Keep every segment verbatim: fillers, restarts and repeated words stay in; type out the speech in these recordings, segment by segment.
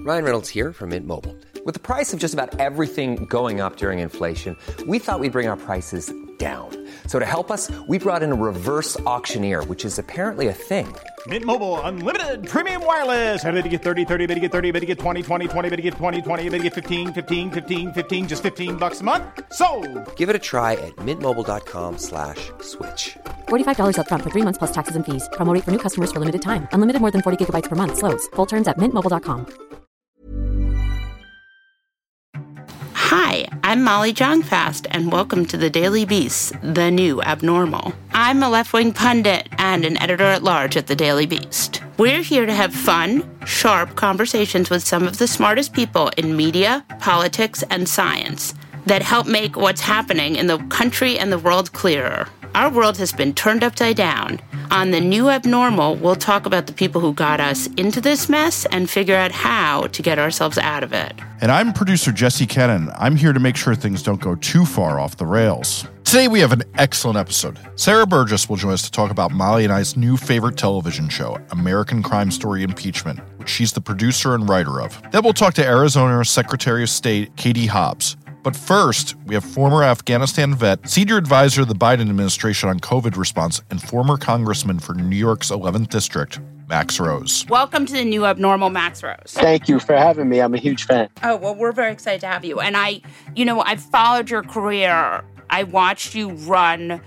Ryan Reynolds here from Mint Mobile. With the price of just about everything going up during inflation, we thought we'd bring our prices down. So to help us, we brought in a reverse auctioneer, which is apparently a thing. Mint Mobile Unlimited Premium Wireless. How to get thirty, thirty, how to get thirty, how to get twenty, twenty, twenty, how to get twenty, twenty, how to get fifteen, fifteen, fifteen, fifteen, just fifteen bucks a month? Sold! Give it a try at mintmobile.com slash switch. forty-five dollars up front for three months plus taxes and fees. Promo rate for new customers for limited time. Unlimited more than forty gigabytes per month. Slows full terms at mint mobile dot com. Hi, I'm Molly Jong-Fast, and welcome to the Daily Beast, the new abnormal. I'm a left-wing pundit and an editor-at-large at the Daily Beast. We're here to have fun, sharp conversations with some of the smartest people in media, politics, and science that help make what's happening in the country and the world clearer. Our world has been turned upside down. On the new abnormal, we'll talk about the people who got us into this mess and figure out how to get ourselves out of it. And I'm producer Jesse Kennan. I'm here to make sure things don't go too far off the rails. Today we have an excellent episode. Sarah Burgess will join us to talk about Molly and I's new favorite television show, American Crime Story Impeachment, which she's the producer and writer of. Then we'll talk to Arizona Secretary of State Katie Hobbs. But first, we have former Afghanistan vet, senior advisor of the Biden administration on COVID response, and former congressman for New York's eleventh District, Max Rose. Welcome to the new abnormal, Max Rose. Thank you for having me. I'm a huge fan. Oh, well, we're very excited to have you. And I, you know, I've followed your career. I watched you run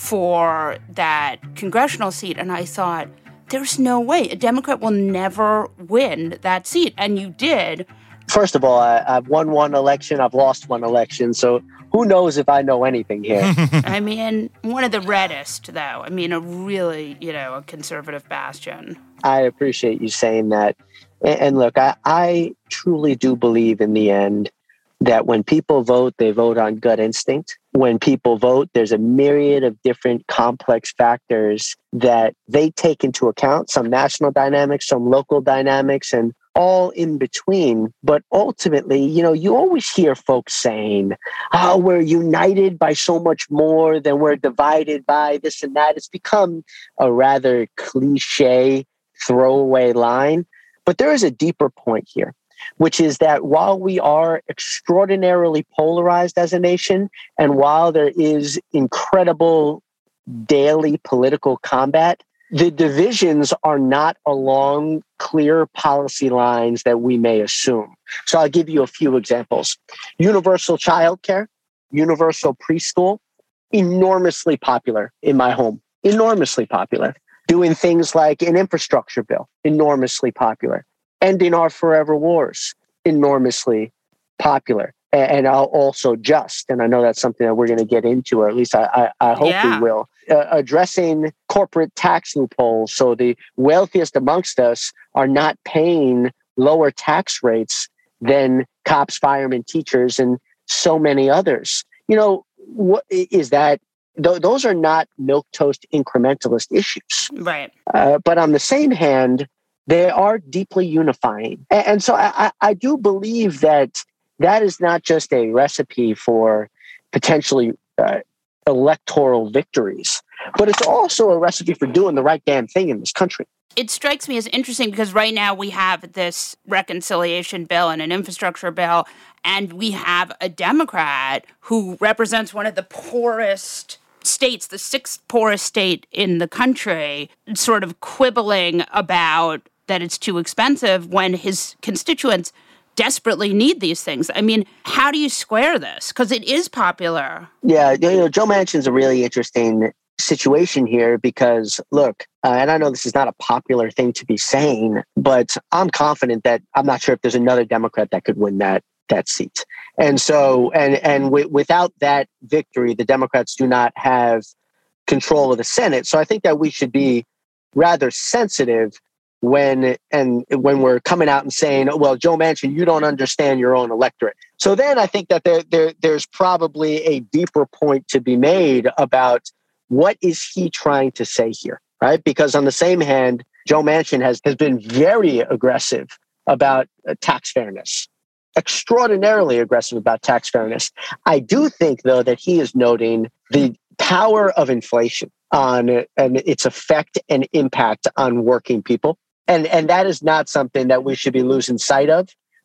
for that congressional seat, and I thought, there's no way a Democrat will never win that seat. And you did. First of all, I, I've won one election. I've lost one election. So who knows if I know anything here? I mean, one of the reddest, though. I mean, a really, you know, a conservative bastion. I appreciate you saying that. And, and look, I, I truly do believe in the end that when people vote, they vote on gut instinct. When people vote, there's a myriad of different complex factors that they take into account, some national dynamics, some local dynamics, and all in between. But ultimately, you know, you always hear folks saying, oh, we're united by so much more than we're divided by this and that. It's become a rather cliche throwaway line. But there is a deeper point here, which is that while we are extraordinarily polarized as a nation, and while there is incredible daily political combat, the divisions are not along clear policy lines that we may assume. So I'll give you a few examples. Universal childcare, universal preschool, enormously popular in my home, enormously popular. Doing things like an infrastructure bill, enormously popular. Ending our forever wars, enormously popular. And also just, and I know that's something that we're going to get into, or at least I, I, I hope yeah. we will, uh, addressing corporate tax loopholes so the wealthiest amongst us are not paying lower tax rates than cops, firemen, teachers, and so many others. You know, what is that? Th- those are not milquetoast incrementalist issues. Right. Uh, but on the same hand, they are deeply unifying. And, and so I, I do believe that that is not just a recipe for potentially uh, electoral victories, but it's also a recipe for doing the right damn thing in this country. It strikes me as interesting because right now we have this reconciliation bill and an infrastructure bill, and we have a Democrat who represents one of the poorest states, the sixth poorest state in the country, sort of quibbling about that it's too expensive when his constituents desperately need these things. I mean, how do you square this? Because it is popular. Yeah, you know, Joe Manchin's a really interesting situation here because, look, uh, and I know this is not a popular thing to be saying, but I'm confident that I'm not sure if there's another Democrat that could win that that seat. And so, and and w- without that victory, the Democrats do not have control of the Senate. So I think that we should be rather sensitive when and when we're coming out and saying, well, Joe Manchin, you don't understand your own electorate. So then I think that there, there there's probably a deeper point to be made about what is he trying to say here, right? Because on the same hand, Joe Manchin has, has been very aggressive about uh, tax fairness, extraordinarily aggressive about tax fairness. I do think, though, that he is noting the power of inflation on uh, and its effect and impact on working people. And and that is not something that we should be losing sight of.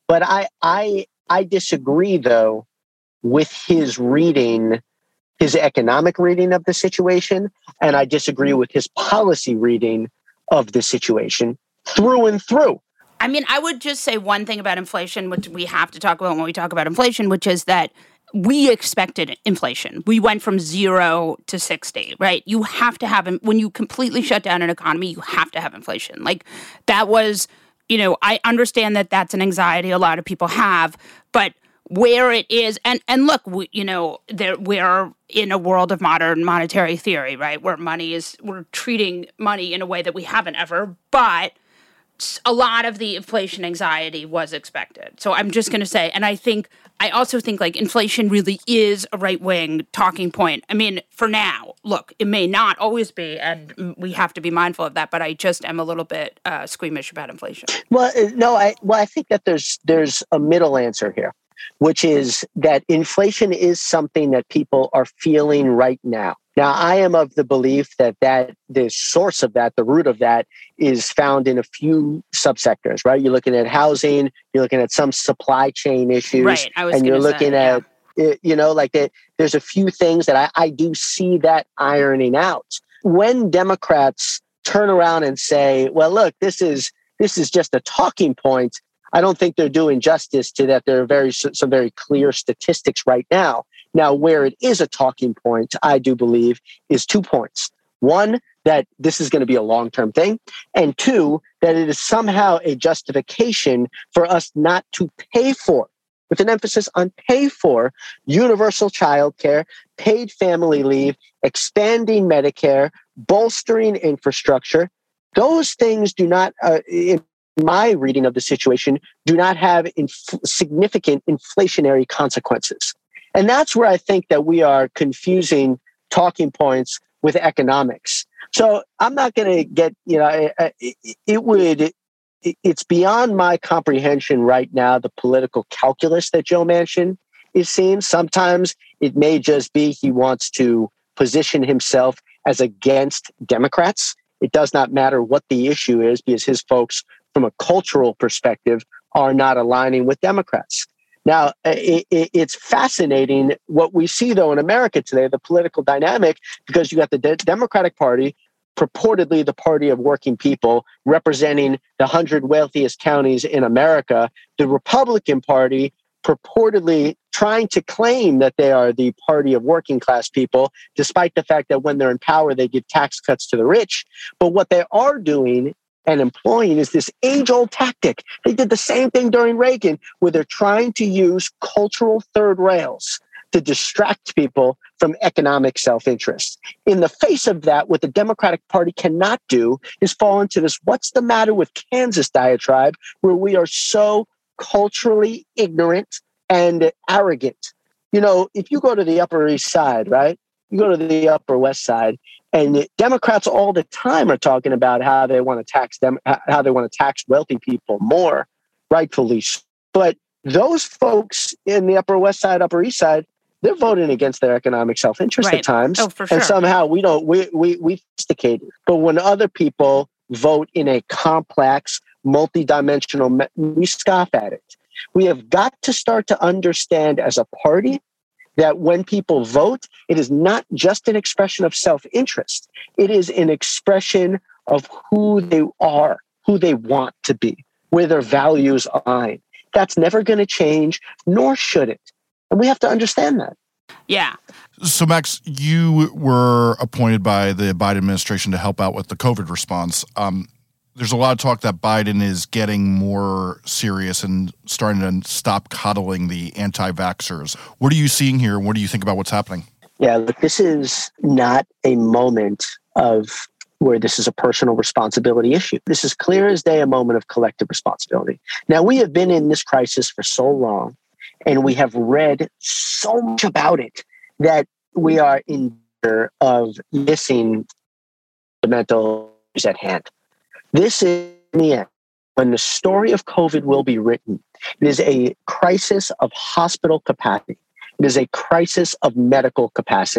But I, I, I disagree, though, with his reading, his economic reading of the situation, and I disagree with his policy reading of the situation through and through. I mean, I would just say one thing about inflation, which we have to talk about when we talk about inflation, which is that we expected inflation. We went from zero to sixty, right? You have to have, when you completely shut down an economy, you have to have inflation. Like that was, you know, I understand that that's an anxiety a lot of people have, but where it is, and, and look, we, you know, there we're in a world of modern monetary theory, right? Where money is, we're treating money in a way that we haven't ever, but a lot of the inflation anxiety was expected. So I'm just going to say, and I think, I also think like inflation really is a right-wing talking point. I mean, for now, look, it may not always be, and we have to be mindful of that, but I just am a little bit uh, squeamish about inflation. Well, no, I, well, I think that there's, there's a middle answer here, which is that inflation is something that people are feeling right now. Now, I am of the belief that, that the source of that, the root of that, is found in a few subsectors, right? You're looking at housing, you're looking at some supply chain issues, right. I was and you're looking say, at, yeah. you know, like the, there's a few things that I, I do see that ironing out. When Democrats turn around and say, well, look, this is this is just a talking point, I don't think they're doing justice to that. There are very some very clear statistics right now. Now, where it is a talking point, I do believe, is two points. One, that this is going to be a long-term thing. And two, that it is somehow a justification for us not to pay for, with an emphasis on pay for, universal childcare, paid family leave, expanding Medicare, bolstering infrastructure. Those things do not, uh, in my reading of the situation, do not have inf- significant inflationary consequences. And that's where I think that we are confusing talking points with economics. So I'm not going to get, you know, it, it would, it's beyond my comprehension right now, the political calculus that Joe Manchin is seeing. Sometimes it may just be he wants to position himself as against Democrats. It does not matter what the issue is, because his folks, from a cultural perspective, are not aligning with Democrats. Now, it, it, it's fascinating what we see, though, in America today, the political dynamic, because you got the De- Democratic Party, purportedly the party of working people, representing the one hundred wealthiest counties in America, the Republican Party purportedly trying to claim that they are the party of working class people, despite the fact that when they're in power, they give tax cuts to the rich. But what they are doing and employing is this age-old tactic. They did the same thing during Reagan, where they're trying to use cultural third rails to distract people from economic self-interest. In the face of that, what the Democratic Party cannot do is fall into this "what's the matter with Kansas" diatribe, where we are so culturally ignorant and arrogant. You know, if you go to the Upper East Side, right? You go to the Upper West Side, and Democrats all the time are talking about how they want to tax them, how they want to tax wealthy people more, rightfully. But those folks in the Upper West Side, Upper East Side, they're voting against their economic self-interest right. at times. Oh, for sure. And somehow we don't, we, we, we sophisticated. But when other people vote in a complex, multidimensional, we scoff at it. We have got to start to understand as a party that when people vote, it is not just an expression of self-interest. It is an expression of who they are, who they want to be, where their values align. That's never going to change, nor should it. And we have to understand that. Yeah. So, Max, you were appointed by the Biden administration to help out with the COVID response. Um, there's a lot of talk that Biden is getting more serious and starting to stop coddling the anti-vaxxers. What are you seeing here? What do you think about what's happening? Yeah, look, this is not a moment of where this is a personal responsibility issue. This is clear as day a moment of collective responsibility. Now, we have been in this crisis for so long, and we have read so much about it that we are in danger of missing the mental issues at hand. This is, in the end, when the story of COVID will be written, it is a crisis of hospital capacity. It is a crisis of medical capacity.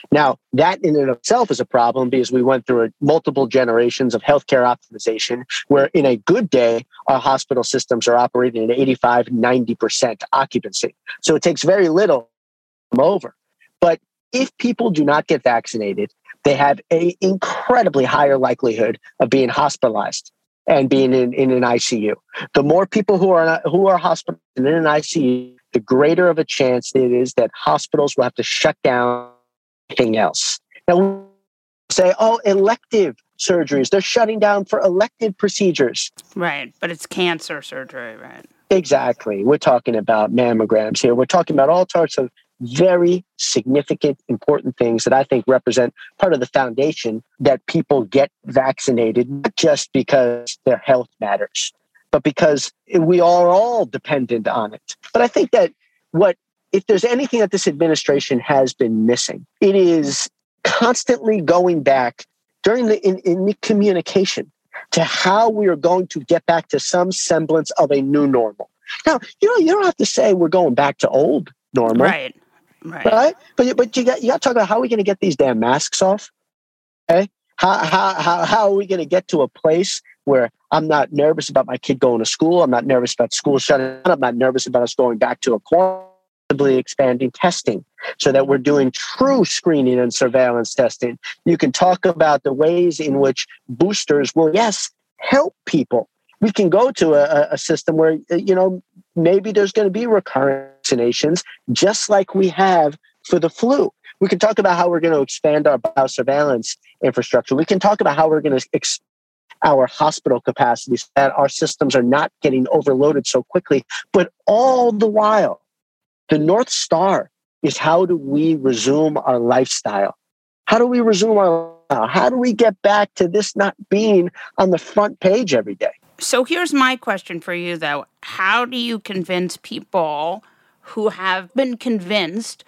Now, that in and of itself is a problem because we went through a, multiple generations of healthcare optimization where in a good day, our hospital systems are operating at eighty-five, ninety percent occupancy. So it takes very little to come over. But if people do not get vaccinated, they have an incredibly higher likelihood of being hospitalized and being in, in an I C U. The more people who are who are hospitalized in an I C U, the greater of a chance it is that hospitals will have to shut down anything else. Now, we say, oh, elective surgeries, they're shutting down for elective procedures. Right, but it's cancer surgery, right? Exactly. We're talking about mammograms here. We're talking about all sorts of very significant, important things that I think represent part of the foundation that people get vaccinated, not just because their health matters, but because we are all dependent on it. But I think that what, if there's anything that this administration has been missing, it is constantly going back during the in, in the communication to how we are going to get back to some semblance of a new normal. Now, you know, you don't have to say we're going back to old normal. Right. Right. Right. But but you got you got to talk about how are we going to get these damn masks off? Okay. How how how how are we going to get to a place where I'm not nervous about my kid going to school? I'm not nervous about school shutting down. I'm not nervous about us going back to a quarantine, expanding testing so that we're doing true screening and surveillance testing. You can talk about the ways in which boosters will, yes, help people. We can go to a, a system where, you know, maybe there's going to be recurrent vaccinations, just like we have for the flu. We can talk about how we're going to expand our biosurveillance infrastructure. We can talk about how we're going to expand our hospital capacity so that our systems are not getting overloaded so quickly. But all the while, the North Star is how do we resume our lifestyle? How do we resume our lifestyle? How do we get back to this not being on the front page every day? So here's my question for you, though. How do you convince people who have been convinced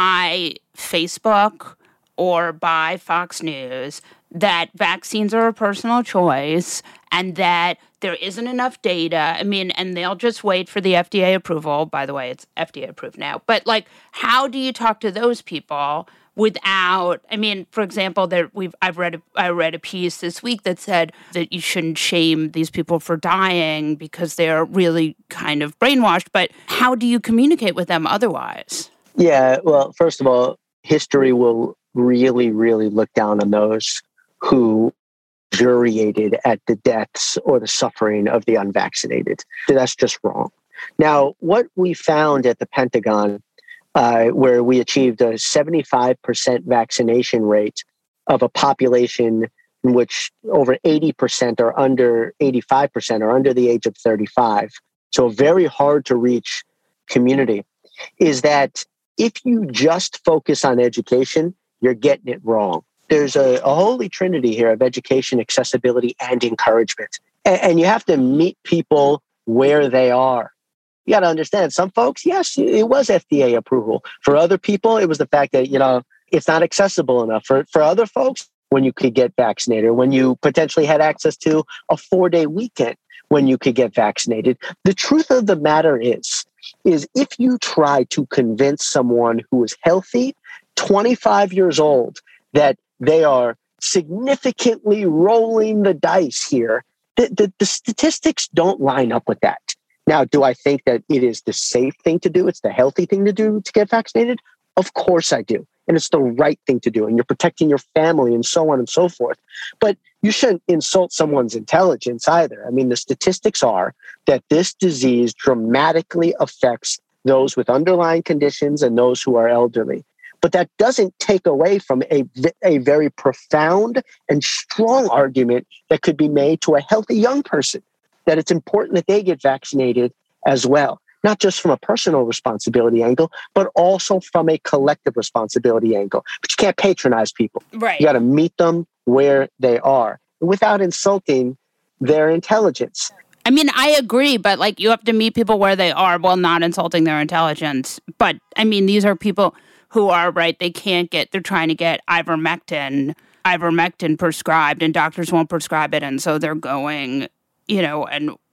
by Facebook or by Fox News that vaccines are a personal choice and that there isn't enough data? I mean, and they'll just wait for the F D A approval. By the way, it's F D A approved now. But, like, how do you talk to those people without, I mean, for example, there we've I've read a, I read a piece this week that said that you shouldn't shame these people for dying because they're really kind of brainwashed. But how do you communicate with them otherwise? Yeah, well, first of all, history will really, really look down on those who luxuriated at the deaths or the suffering of the unvaccinated. That's just wrong. Now, what we found at the Pentagon, uh, where we achieved a seventy-five percent vaccination rate of a population in which over eighty percent are under, eighty-five percent are under the age of thirty-five, so a very hard to reach community, is that if you just focus on education, you're getting it wrong. There's a, a holy trinity here of education, accessibility, and encouragement. And, and you have to meet people where they are. You got to understand, some folks, yes, it was F D A approval. For other people, it was the fact that, you know, it's not accessible enough. For, for other folks, when you could get vaccinated, when you potentially had access to a four-day weekend when you could get vaccinated. The truth of the matter is, is if you try to convince someone who is healthy, twenty-five years old, that they are significantly rolling the dice here, the, the, the statistics don't line up with that. Now, do I think that it is the safe thing to do? It's the healthy thing to do to get vaccinated? Of course I do. And it's the right thing to do. And you're protecting your family and so on and so forth. But you shouldn't insult someone's intelligence either. I mean, the statistics are that this disease dramatically affects those with underlying conditions and those who are elderly. But that doesn't take away from a, a very profound and strong argument that could be made to a healthy young person, that it's important that they get vaccinated as well, not just from a personal responsibility angle, but also from a collective responsibility angle. But you can't patronize people. Right. You got to meet them where they are without insulting their intelligence. I mean, I agree, but like you have to meet people where they are while not insulting their intelligence. But I mean, these are people who are, right, they can't get, they're trying to get ivermectin, ivermectin prescribed and doctors won't prescribe it. And so they're going, you know, and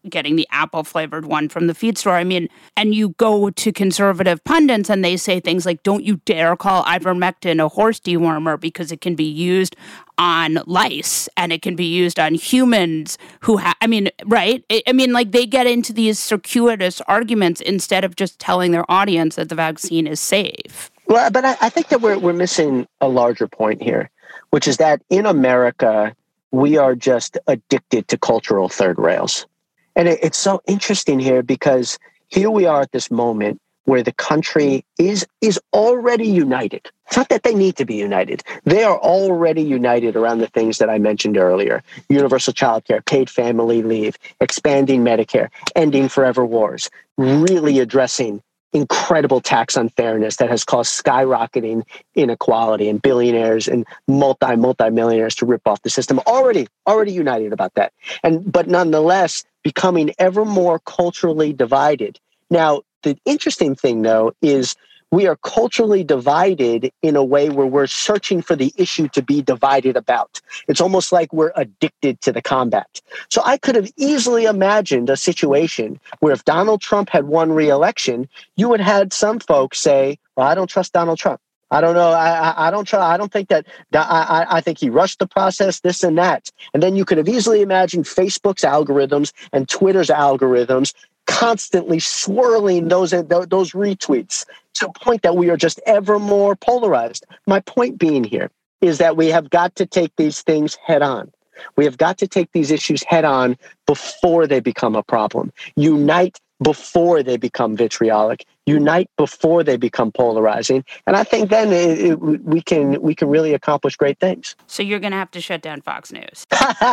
getting the apple flavored one from the feed store. I mean, and you go to conservative pundits and they say things like, don't you dare call ivermectin a horse dewormer because it can be used on lice and it can be used on humans who have, I mean, right? I mean, like they get into these circuitous arguments instead of just telling their audience that the vaccine is safe. Well, but I, I think that we're we're missing a larger point here, which is that in America, we are just addicted to cultural third rails. And it, it's so interesting here because here we are at this moment where the country is is already united. It's not that they need to be united. They are already united around the things that I mentioned earlier. Universal childcare, paid family leave, expanding Medicare, ending forever wars, really addressing incredible tax unfairness that has caused skyrocketing inequality and billionaires and multi, multi-millionaires to rip off the system. Already, already united about that. And but nonetheless, becoming ever more culturally divided. Now, the interesting thing, though, is we are culturally divided in a way where we're searching for the issue to be divided about. It's almost like we're addicted to the combat. So I could have easily imagined a situation where if Donald Trump had won re-election, you would have had some folks say, well, I don't trust Donald Trump. I don't know. I, I, I don't try. I don't think that, that I, I think he rushed the process, this and that. And then you could have easily imagined Facebook's algorithms and Twitter's algorithms constantly swirling those those retweets to a point that we are just ever more polarized. My point being here is that we have got to take these things head on. We have got to take these issues head on before they become a problem. Unite before they become vitriolic. Unite before they become polarizing. And I think then it, it, we can we can really accomplish great things. So you're going to have to shut down Fox News.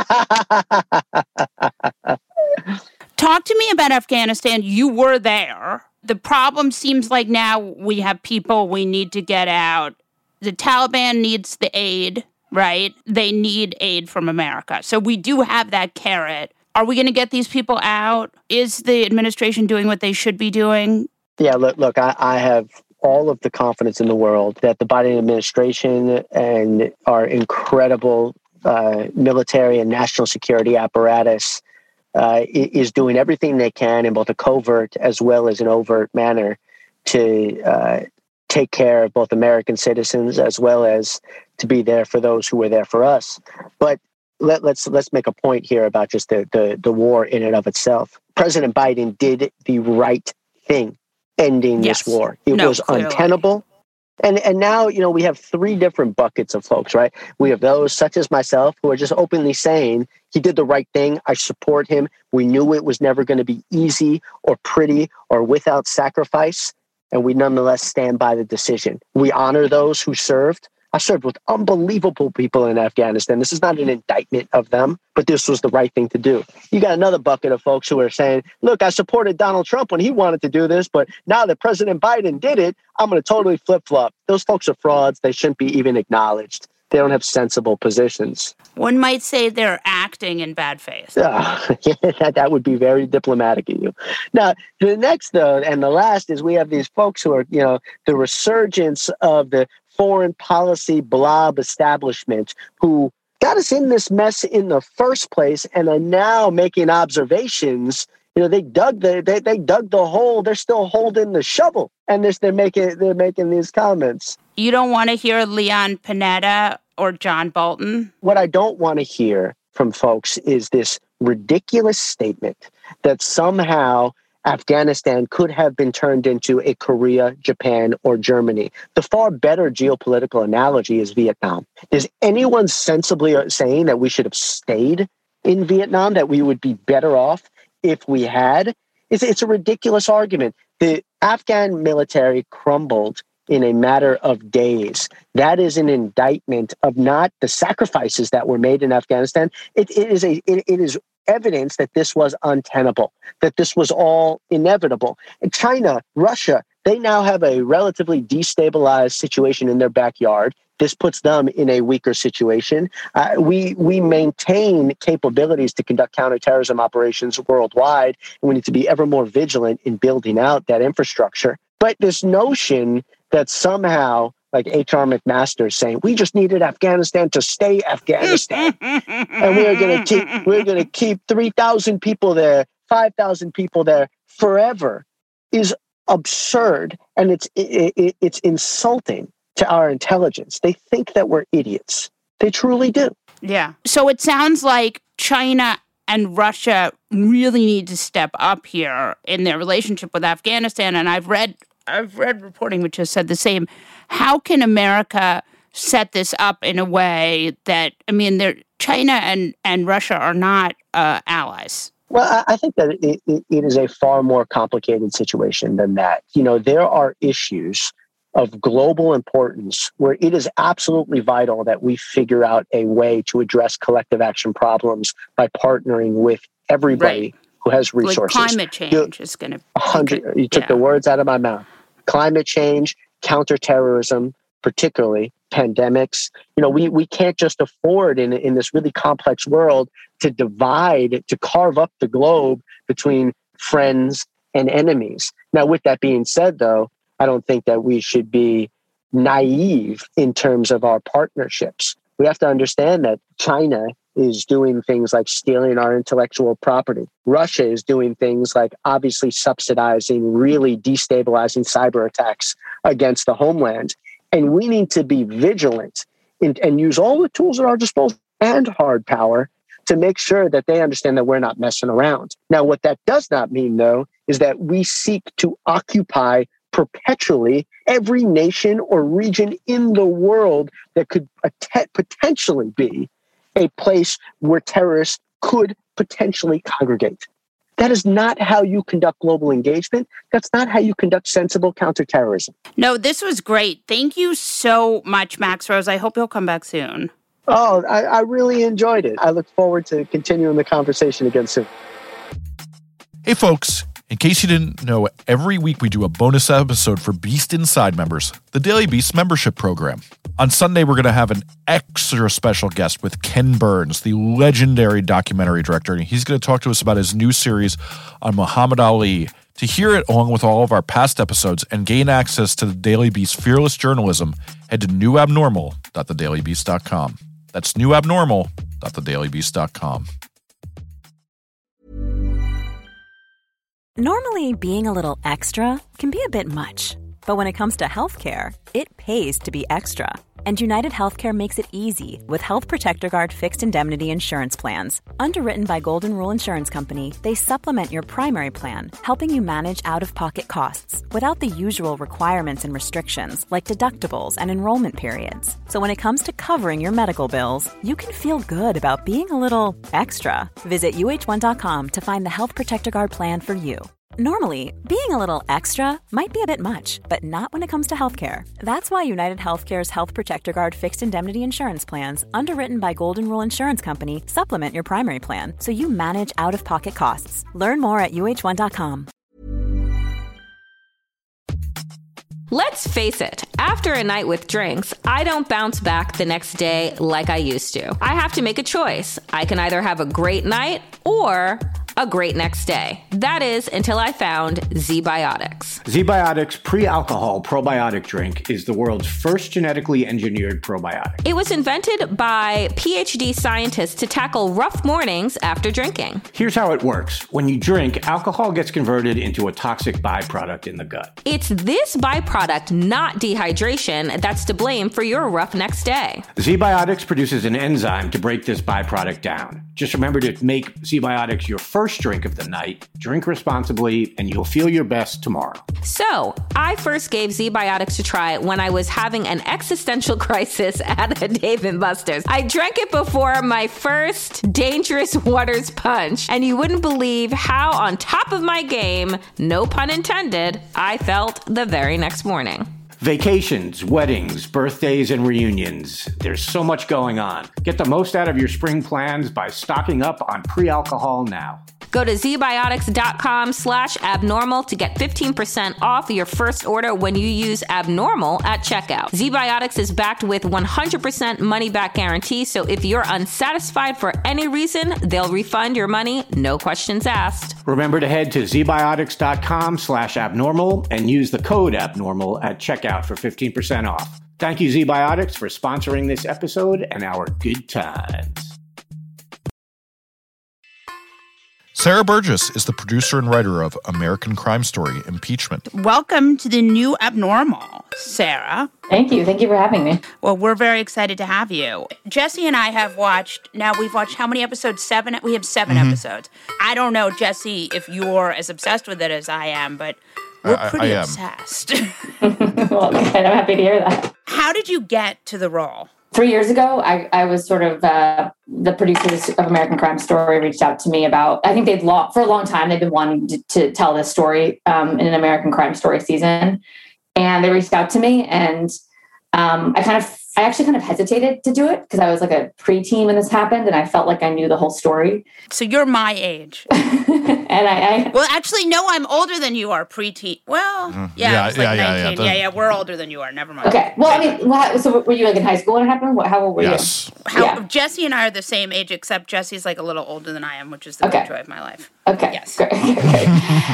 Talk to me about Afghanistan. You were there. The problem seems like now we have people we need to get out. The Taliban needs the aid, right? They need aid from America. So we do have that carrot. Are we going to get these people out? Is the administration doing what they should be doing? Yeah, look, look I, I have all of the confidence in the world that the Biden administration and our incredible uh, military and national security apparatus Uh, is doing everything they can in both a covert as well as an overt manner to uh, take care of both American citizens as well as to be there for those who were there for us. But let, let's let's make a point here about just the, the the war in and of itself. President Biden did the right thing, ending yes. this war. It no, was clearly. untenable. And and now, you know, we have three different buckets of folks, right? We have those such as myself who are just openly saying he did the right thing. I support him. We knew it was never going to be easy or pretty or without sacrifice. And we nonetheless stand by the decision. We honor those who served. I served with unbelievable people in Afghanistan. This is not an indictment of them, but this was the right thing to do. You got another bucket of folks who are saying, look, I supported Donald Trump when he wanted to do this, but now that President Biden did it, I'm going to totally flip-flop. Those folks are frauds. They shouldn't be even acknowledged. They don't have sensible positions. One might say they're acting in bad faith. Uh, that, that would be very diplomatic of you. Now, the next, though, and the last is we have these folks who are, you know, the resurgence of the foreign policy blob establishment who got us in this mess in the first place and are now making observations. You know, they dug the they, they dug the hole. They're still holding the shovel, and this they're making they're making these comments. You don't want to hear Leon Panetta or John Bolton? What I don't want to hear from folks is this ridiculous statement that somehow Afghanistan could have been turned into a Korea, Japan, or Germany. The far better geopolitical analogy is Vietnam. Is anyone sensibly saying that we should have stayed in Vietnam, that we would be better off if we had? It's, it's a ridiculous argument. The Afghan military crumbled in a matter of days. That is an indictment of not the sacrifices that were made in Afghanistan. It, it is a it, it is evidence that this was untenable, that this was all inevitable. And China, Russia, they now have a relatively destabilized situation in their backyard. This puts them in a weaker situation. Uh, we we maintain capabilities to conduct counterterrorism operations worldwide, and we need to be ever more vigilant in building out that infrastructure. But this notion that somehow, like H R McMaster is saying, we just needed Afghanistan to stay Afghanistan, and we're going to keep we're going to keep three thousand people there five thousand people there forever is absurd, and it's it, it, it's insulting to our intelligence. They think that we're idiots. They truly do. Yeah. So it sounds like China and Russia really need to step up here in their relationship with Afghanistan. And I've read I've read reporting which has said the same. How can America set this up in a way that, I mean, they're, China and, and Russia are not uh, allies? Well, I think that it, it, it is a far more complicated situation than that. You know, there are issues of global importance where it is absolutely vital that we figure out a way to address collective action problems by partnering with everybody right. who has resources. Like climate change you, is going to... hundred. You took yeah. the words out of my mouth. Climate change, counterterrorism, particularly pandemics. You know, we, we can't just afford in, in this really complex world to divide, to carve up the globe between friends and enemies. Now, with that being said, though, I don't think that we should be naive in terms of our partnerships. We have to understand that China is doing things like stealing our intellectual property. Russia is doing things like obviously subsidizing, really destabilizing cyber attacks against the homeland. And we need to be vigilant in, and use all the tools at our disposal and hard power to make sure that they understand that we're not messing around. Now, what that does not mean, though, is that we seek to occupy perpetually every nation or region in the world that could att- potentially be a place where terrorists could potentially congregate. That is not how you conduct global engagement. That's not how you conduct sensible counterterrorism. No, this was great. Thank you so much, Max Rose. I hope you'll come back soon. Oh, I, I really enjoyed it. I look forward to continuing the conversation again soon. Hey, folks. In case you didn't know, every week we do a bonus episode for Beast Inside members, the Daily Beast membership program. On Sunday, we're going to have an extra special guest with Ken Burns, the legendary documentary director, and he's going to talk to us about his new series on Muhammad Ali. To hear it along with all of our past episodes and gain access to the Daily Beast fearless journalism, head to new abnormal dot the daily beast dot com. That's new abnormal dot the daily beast dot com. Normally, being a little extra can be a bit much, but when it comes to healthcare, it pays to be extra. And United Healthcare makes it easy with Health Protector Guard fixed indemnity insurance plans. Underwritten by Golden Rule Insurance Company, they supplement your primary plan, helping you manage out-of-pocket costs without the usual requirements and restrictions like deductibles and enrollment periods. So when it comes to covering your medical bills, you can feel good about being a little extra. Visit U H one dot com to find the Health Protector Guard plan for you. Normally, being a little extra might be a bit much, but not when it comes to healthcare. That's why United Healthcare's Health Protector Guard fixed indemnity insurance plans, underwritten by Golden Rule Insurance Company, supplement your primary plan so you manage out-of-pocket costs. Learn more at U H one dot com. Let's face it, after a night with drinks, I don't bounce back the next day like I used to. I have to make a choice. I can either have a great night or a great next day. That is, until I found ZBiotics. ZBiotics Pre-Alcohol Probiotic Drink is the world's first genetically engineered probiotic. It was invented by P H D scientists to tackle rough mornings after drinking. Here's how it works. When you drink, alcohol gets converted into a toxic byproduct in the gut. It's this byproduct, not dehydration, that's to blame for your rough next day. ZBiotics produces an enzyme to break this byproduct down. Just remember to make ZBiotics your first drink of the night, drink responsibly, and you'll feel your best tomorrow. So, I first gave ZBiotics a try when I was having an existential crisis at a Dave and Buster's. I drank it before my first Dangerous Waters punch, and you wouldn't believe how on top of my game, no pun intended, I felt the very next morning. Vacations, weddings, birthdays, and reunions. There's so much going on. Get the most out of your spring plans by stocking up on pre-alcohol now. Go to zbiotics.com slash abnormal to get fifteen percent off your first order when you use abnormal at checkout. ZBiotics is backed with one hundred percent money-back guarantee, so if you're unsatisfied for any reason, they'll refund your money, no questions asked. Remember to head to zbiotics.com slash abnormal and use the code abnormal at checkout for fifteen percent off. Thank you, ZBiotics, for sponsoring this episode and our good times. Sarah Burgess is the producer and writer of American Crime Story, Impeachment. Welcome to the new abnormal, Sarah. Thank you. Thank you for having me. Well, we're very excited to have you. Jesse and I have watched, now we've watched how many episodes? Seven? We have seven mm-hmm. episodes. I don't know, Jesse, if you're as obsessed with it as I am, but we're I, pretty I, I obsessed. Well, good. I'm happy to hear that. How did you get to the role? Three years ago, I, I was sort of, uh, the producers of American Crime Story reached out to me about, I think they'd long, for a long time, they've been wanting to, to tell this story um, in an American Crime Story season. And they reached out to me and um, I kind of, I actually kind of hesitated to do it because I was like a preteen when this happened and I felt like I knew the whole story. So you're my age. and I, I... Well, actually, no, I'm older than you are, preteen. Well, mm-hmm. yeah, yeah, I was like yeah, nineteen. yeah, yeah, yeah, yeah, we're older than you are. Never mind. Okay. Well, I mean, well, so were you like in high school when it happened? How old were yes. you? How, yeah. Jesse and I are the same age, except Jesse's like a little older than I am, which is the okay. joy of my life. Okay. Yes. Great. Okay.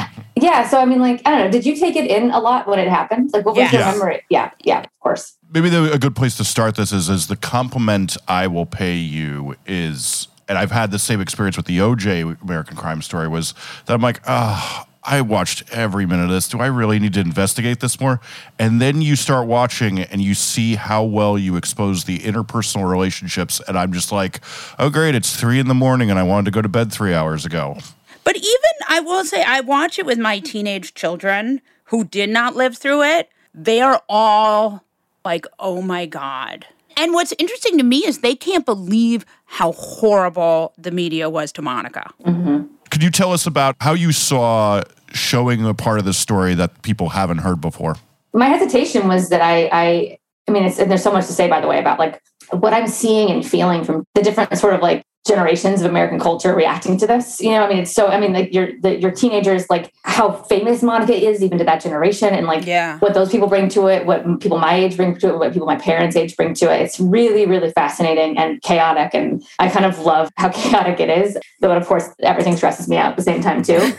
Yeah. So, I mean, like, I don't know. Did you take it in a lot when it happened? Like, what was yes. your memory? Yeah. Yeah, of course. Maybe the, a good place to start this is, is the compliment I will pay you is, and I've had the same experience with the O J American Crime Story, was that I'm like, ah, oh, I watched every minute of this. Do I really need to investigate this more? And then you start watching and you see how well you expose the interpersonal relationships. And I'm just like, oh, great, it's three in the morning and I wanted to go to bed three hours ago. But even, I will say, I watch it with my teenage children who did not live through it. They are all like, oh my God. And what's interesting to me is they can't believe how horrible the media was to Monica. Mm-hmm. Could you tell us about how you saw showing a part of the story that people haven't heard before? My hesitation was that I, I, I mean, it's, and there's so much to say, by the way, about like what I'm seeing and feeling from the different sort of like generations of American culture reacting to this. You know, I mean, it's so, I mean, like your, the, your teenagers, like how famous Monica is even to that generation and like yeah. what those people bring to it, what people my age bring to it, what people my parents' age bring to it. It's really, really fascinating and chaotic. And I kind of love how chaotic it is. Though, of course, everything stresses me out at the same time too.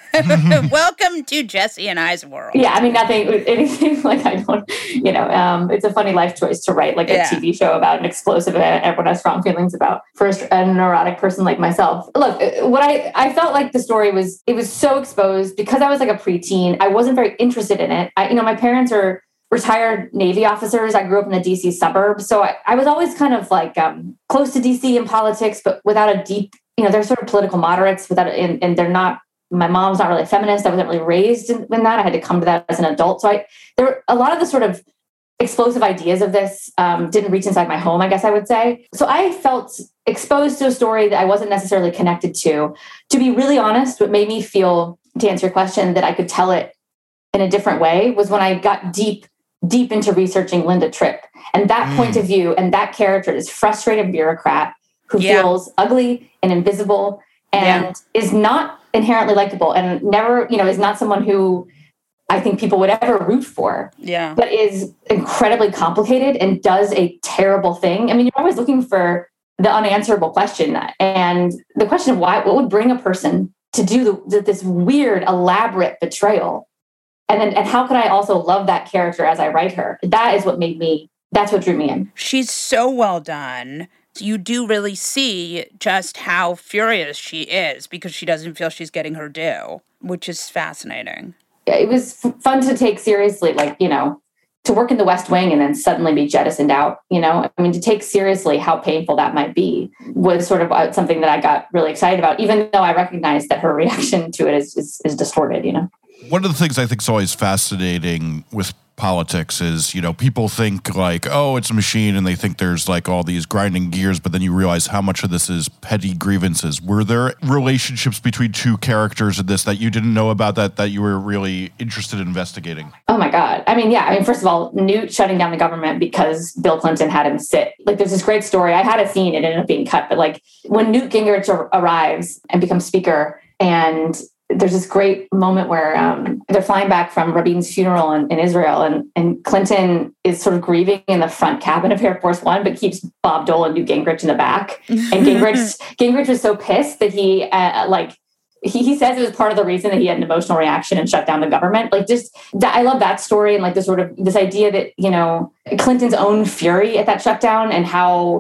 Welcome to Jesse and I's world. Yeah, I mean, nothing, anything like I don't, you know, um, it's a funny life choice to write like a yeah. T V show about an explosive event everyone has strong feelings about for a neurotic person like myself. Look, what I, I felt like the story was, it was so exposed because I was like a preteen. I wasn't very interested in it. I, you know, my parents are retired Navy officers. I grew up in the D C suburbs. So I, I was always kind of like um, close to D C in politics, but without a deep, you know, they're sort of political moderates without, and, and they're not, my mom's not really a feminist. I wasn't really raised in, in that. I had to come to that as an adult. So I, there were a lot of the sort of explosive ideas of this um, didn't reach inside my home, I guess I would say. So I felt exposed to a story that I wasn't necessarily connected to. To be really honest, what made me feel, to answer your question, that I could tell it in a different way was when I got deep, deep into researching Linda Tripp and that mm. point of view and that character, this frustrated bureaucrat who yeah. feels ugly and invisible and yeah. is not inherently likable and never, you know, is not someone who I think people would ever root for. Yeah. But is incredibly complicated and does a terrible thing. I mean, you're always looking for the unanswerable question. And the question of why, what would bring a person to do the, this weird, elaborate betrayal? And then, and how could I also love that character as I write her? That is what made me, that's what drew me in. She's so well done. You do really see just how furious she is because she doesn't feel she's getting her due, which is fascinating. Yeah, it was f- fun to take seriously, like, you know, to work in the West Wing and then suddenly be jettisoned out, you know, I mean, to take seriously how painful that might be was sort of something that I got really excited about, even though I recognize that her reaction to it is, is, is distorted, you know. One of the things I think is always fascinating with politics is, you know, people think like, oh, it's a machine and they think there's like all these grinding gears, but then you realize how much of this is petty grievances. Were there relationships between two characters in this that you didn't know about that, that you were really interested in investigating? Oh my God. I mean, yeah. I mean, first of all, Newt shutting down the government because Bill Clinton had him sit. Like, there's this great story. I had a scene, it ended up being cut, but like when Newt Gingrich ar- arrives and becomes speaker, and there's this great moment where um, they're flying back from Rabin's funeral in, in Israel, and, and Clinton is sort of grieving in the front cabin of Air Force One, but keeps Bob Dole and Newt Gingrich in the back. And Gingrich Gingrich was so pissed that he, uh, like, he, he says it was part of the reason that he had an emotional reaction and shut down the government. Like, just, that, I love that story, and like the sort of this idea that, you know, Clinton's own fury at that shutdown and how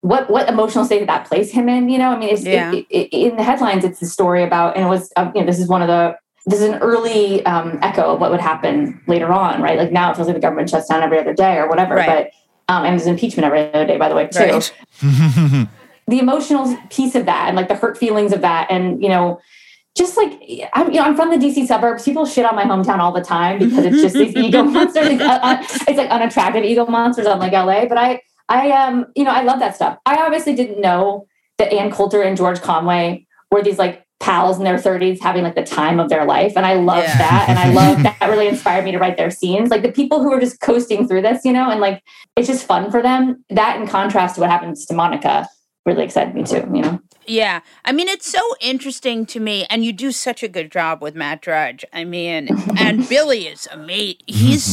what what emotional state did that place him in? You know, I mean, it's, yeah. it, it, in the headlines, it's the story about, and it was, um, you know, this is one of the, this is an early um, echo of what would happen later on, right? Like now it feels like the government shuts down every other day or whatever, right. but um, and there's impeachment every other day, by the way, too. Right. The emotional piece of that and like the hurt feelings of that, and you know, just like I'm, you know, I'm from the D C suburbs. People shit on my hometown all the time because it's just these ego monsters. It's, uh, it's like unattractive ego monsters on like L A. But I, I um, you know, I love that stuff. I obviously didn't know that Ann Coulter and George Conway were these like pals in their thirties having like the time of their life, and I loved yeah. that, and I love that. Really inspired me to write their scenes. Like the people who are just coasting through this, you know, and like it's just fun for them. That in contrast to what happens to Monica really excited me too, you know. Yeah. I mean, it's so interesting to me, and you do such a good job with Matt Drudge. I mean, and Billy is amazing. He's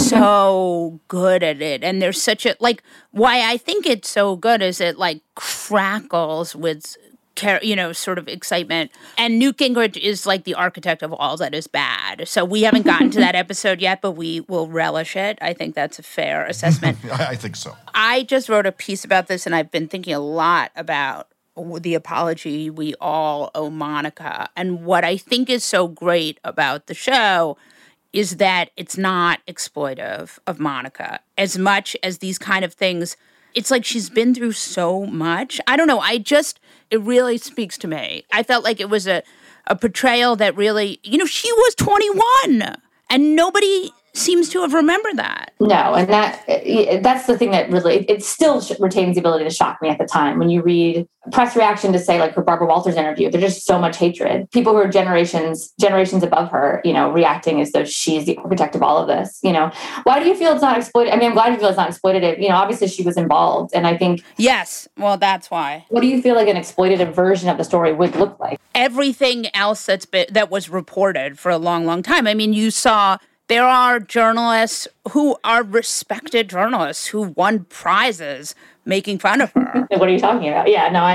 so good at it. And there's such a, like, why I think it's so good is it, like, crackles with, you know, sort of excitement. And Newt Gingrich is, like, the architect of all that is bad. So we haven't gotten to that episode yet, but we will relish it. I think that's a fair assessment. I think so. I just wrote a piece about this, and I've been thinking a lot about the apology we all owe Monica. And what I think is so great about the show is that it's not exploitive of Monica as much as these kind of things. It's like she's been through so much. I don't know. I just, it really speaks to me. I felt like it was a, a portrayal that really, you know, she was twenty-one and nobody seems to have remembered that. No, and that that's the thing that really, it still retains the ability to shock me at the time. When you read press reaction to say like her Barbara Walters interview, there's just so much hatred. People who are generations, generations above her, you know, reacting as though she's the architect of all of this, you know. Why do you feel it's not exploited? I mean, I'm glad you feel it's not exploitative. You know, obviously she was involved. And I think... Yes, well, that's why. What do you feel like an exploitative version of the story would look like? Everything else that's been, that was reported for a long, long time. I mean, you saw... There are journalists who are respected journalists who won prizes making fun of her. What are you talking about? Yeah, no,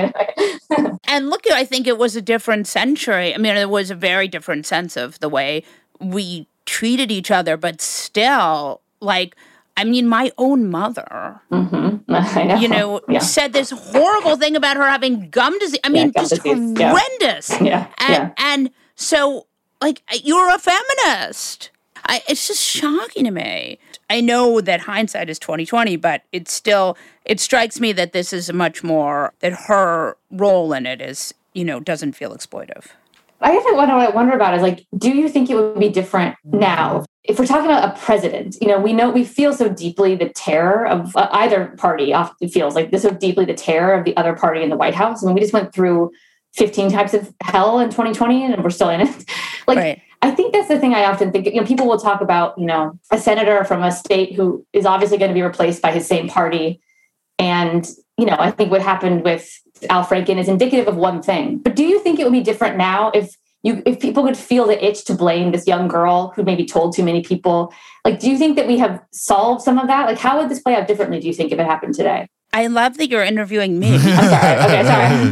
I And look, I think it was a different century. I mean, it was a very different sense of the way we treated each other, but still, like, I mean, my own mother, mm-hmm. I know. you know, yeah. said this horrible thing about her having gum disease. I mean, yeah, just disease. horrendous. Yeah. Yeah. And, yeah. and so, like, you're a feminist. I, it's just shocking to me. I know that hindsight is twenty twenty, but it's still, it strikes me that this is much more, that her role in it is, you know, doesn't feel exploitive. I guess what I wonder about is like, do you think it would be different now? If we're talking about a president, you know, we know, we feel so deeply the terror of uh, either party often feels like this so deeply the terror of the other party in the White House. I mean, we just went through fifteen types of hell in twenty twenty and we're still in it. Like, right. I think that's the thing I often think, you know, people will talk about, you know, a senator from a state who is obviously going to be replaced by his same party. And, you know, I think what happened with Al Franken is indicative of one thing. But do you think it would be different now if you, if people could feel the itch to blame this young girl who maybe told too many people? Like, do you think that we have solved some of that? Like, how would this play out differently, do you think, if it happened today? I love that you're interviewing me. I'm sorry. Okay,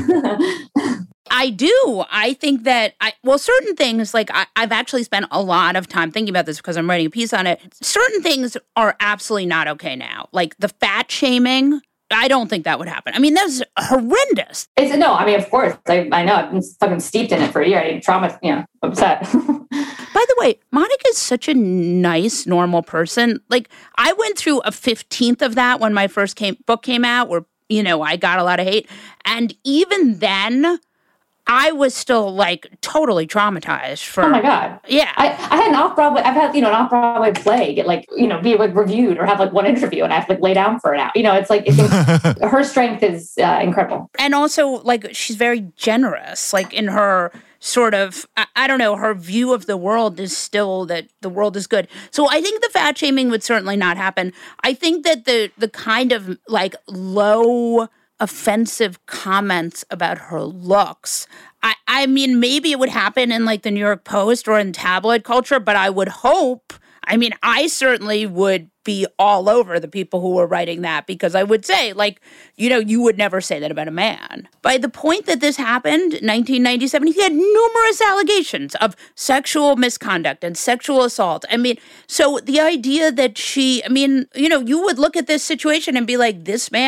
sorry. I do. I think that, I well, certain things, like I, I've actually spent a lot of time thinking about this because I'm writing a piece on it. Certain things are absolutely not okay now. Like the fat shaming, I don't think that would happen. I mean, that's horrendous. It's, no, I mean, of course. I, I know. I've been fucking steeped in it for a year. I'm trauma, you know, upset. By the way, Monica is such a nice, normal person. Like, I went through a fifteenth of that when my first came, book came out where, you know, I got a lot of hate. And even then... I was still like totally traumatized for. Oh my God. Yeah. I, I had an off Broadway, I've had, you know, an off Broadway play get like, you know, be like reviewed or have like one interview and I have to like lay down for an hour. You know, it's like, it's, her strength is uh, incredible. And also like, she's very generous, like in her sort of, I, I don't know, her view of the world is still that the world is good. So I think the fat shaming would certainly not happen. I think that the the kind of like low offensive comments about her looks. I, I mean, maybe it would happen in like the New York Post or in tabloid culture, but I would hope, I mean, I certainly would be all over the people who were writing that because I would say, like, you know, you would never say that about a man. By the point that this happened, nineteen ninety-seven, he had numerous allegations of sexual misconduct and sexual assault. I mean, so the idea that she, I mean, you know, you would look at this situation and be like, this man